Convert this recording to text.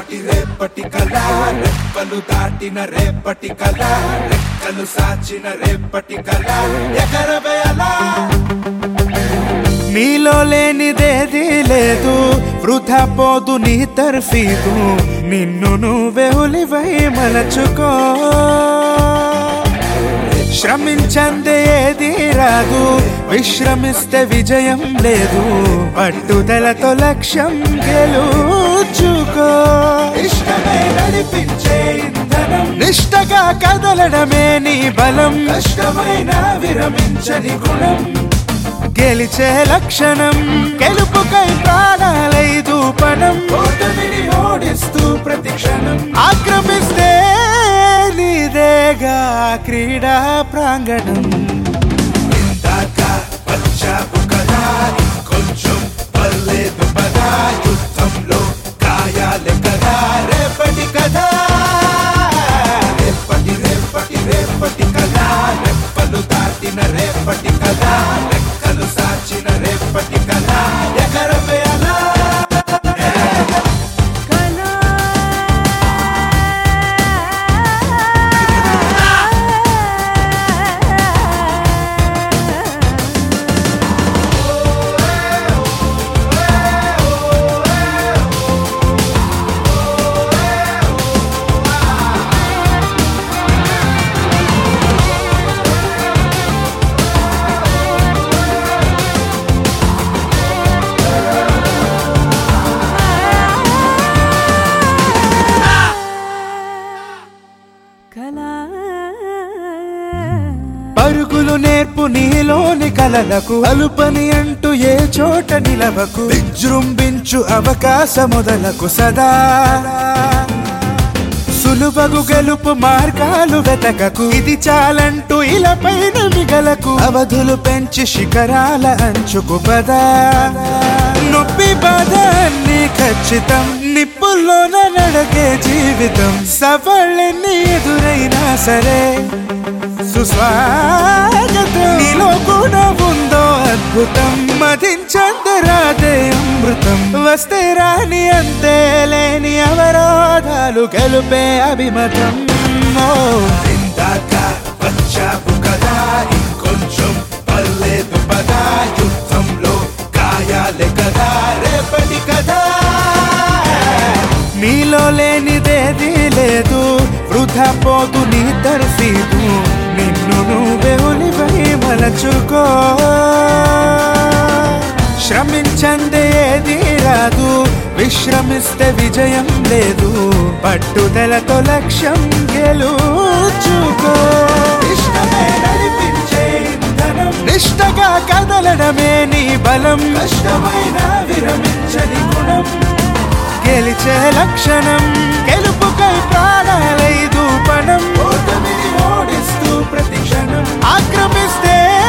రేపటి రేపటి కళ రెప్పలు దాటిన రేపటి కళ రెక్కలు సాచిన రేపటి కళ ఎగరవే అలా నీలో లేనిదేది లేదు వృధా పోదు నీ తర్ఫీదు నిన్ను నువ్వే ఉలివై మలచుకో శ్రమించందే ఏది రాదు విశ్రమిస్తే విజయం లేదు పట్టుదలతో లక్ష్యం గెలుచుకో ఇష్టమై నడిపించే ఇంధనం నిష్టగా కదలడమే నీ బలం కష్టమైన విరమించని గుణం గెలిచే లక్షణం గెలుపుకై ప్రాణాలైదు పణం ఓటమిని ఓడిస్తూ ప్రతి క్షణం ఆక్రమిస్తే నీదేగా క్రీడా ప్రాంగణం ఇందాక వచ్చావు కదా కొంచెం పర్లేదు పదా యుద్ధంలో గాయాలే కదా రేపటి కదా రేపటి రేపటి రేపటి కదా రెప్పలు దాటిన రేపటి కదా రెక్కలు సాచిన రేపటి కదా ఎగరవే అలా పరుగులు నేర్పు నీలోని కలలకు అలుపని అంటూ ఏ చోట నిలవకు విజృంభించు అవకాశముదలకు సదా సులువగు గెలుపు మార్గాలు వెతకకు ఇది చాలంటూ ఇలపైన మిగలకు అవధులు పెంచి శిఖరాల అంచుకు పదా నొప్పి బాధ అన్ని ఖచ్చితం నిప్పుల్లోన నడకే జీవితం సవాళ్ళెన్ని ఎదురైనా సరే సుస్వాగతం నీలో కూడా ఉందో అద్భుతం మదించందరాదే అమృతం వస్తే రాని అంతే లేని అవరోధాలు గెలుపే అభిమతం ఇందాక వచ్చావు కదా ఇంకొంచెం పర్లేదు పదా యుద్ధంలో గాయాలే కదా రేపటి కదా నీలో లేనిదేది లేదు వృధా పోదు నీ తర్ఫీదు నిన్ను నువ్వే ఉలివై మలచుకో శ్రమించందే ఏది రాదు విశ్రమిస్తే విజయం లేదు పట్టుదలతో లక్ష్యం గెలుచుకో ఇష్టమే నడిపించే ఇంధనం నిష్టగా కదలడమే నీ బలం కష్టమైన విరమించని గుణం గెలిచే లక్షణం గెలుపుకై ప్రాణాలైదు పణం ఓటమిని ఓడిస్తూ ప్రతి క్షణం ఆక్రమిస్తే